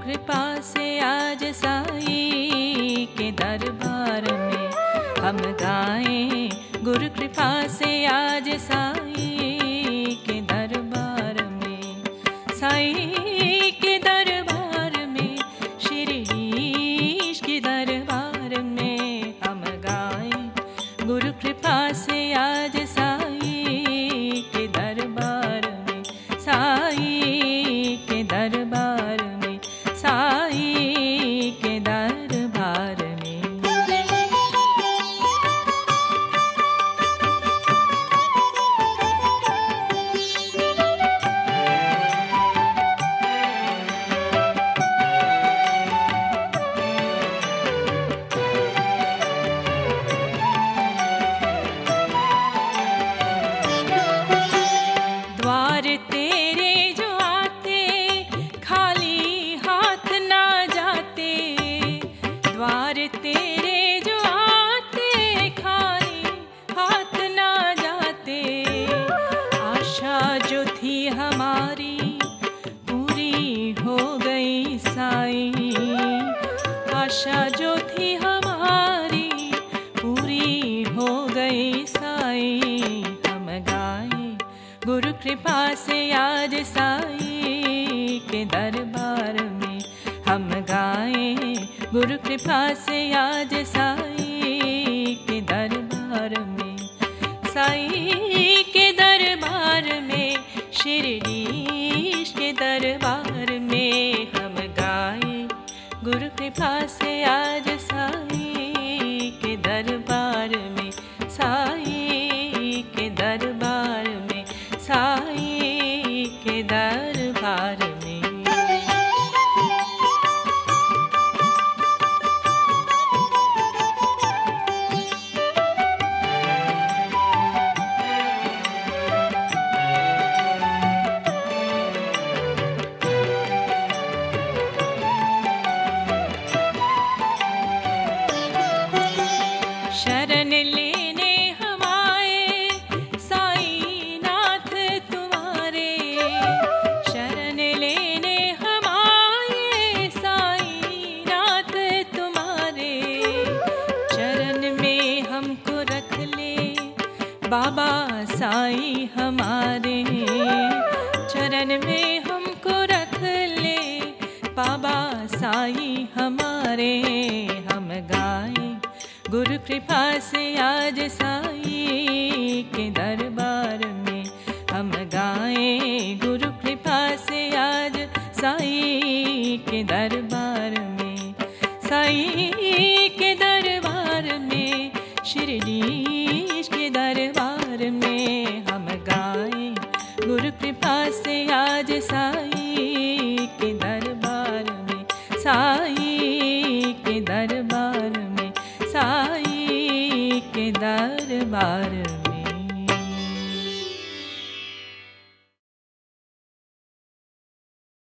कृपा से आज साईं के दरबार में हम गाएं। गुरु कृपा से आज साईं के दरबार में, साईं के दरबार में, शिरीष के दरबार में हम गाएं। गुरु कृपा से आज साईं के दरबार में, साईं के दरबार में, साईं के दरबार में। द्वार तेरे जो आते खाली हाथ ना जाते, द्वार तेरे जो आते खाली हाथ ना जाते। आशा जो थी हमारी पूरी हो गई साईं, आशा जो थी हमारी पूरी हो गई साईं। हम गाएं गुरु कृपा से आज साईं के दरबार में, हम गाएं। गुरु कृपा से आज साईं के दरबार में, साईं के दरबार में, शिरडीश के दरबार में हम गाएं। गुरु कृपा से आज साईं के दरबार में, साईं के दरबार में, साईं के दरबार में। शरण लेने हम आए साईं नाथ तुम्हारे, शरण लेने हम आए साईं नाथ तुम्हारे। चरण में हमको रख ले बाबा साईं हमारे, चरण में हमको रख ले बाबा साईं हमारे। हम गाएं गुरु कृपा से आज साईं के दरबार में, हम गाएं। गुरु कृपा से आज साईं के दरबार